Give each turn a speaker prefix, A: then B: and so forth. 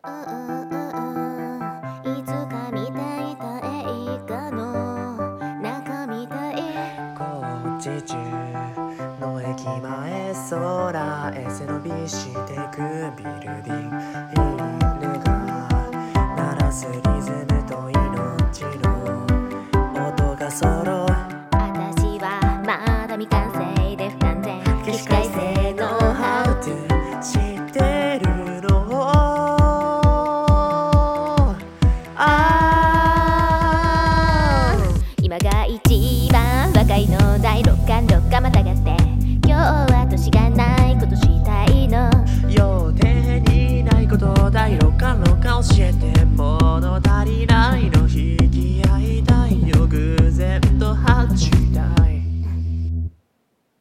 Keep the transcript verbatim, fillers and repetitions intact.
A: うんうんうんうん、いつか見ていた映画の中みたい。
B: 工事中の駅前、空へ背伸びしてくビルディング、ヒレが鳴らすリ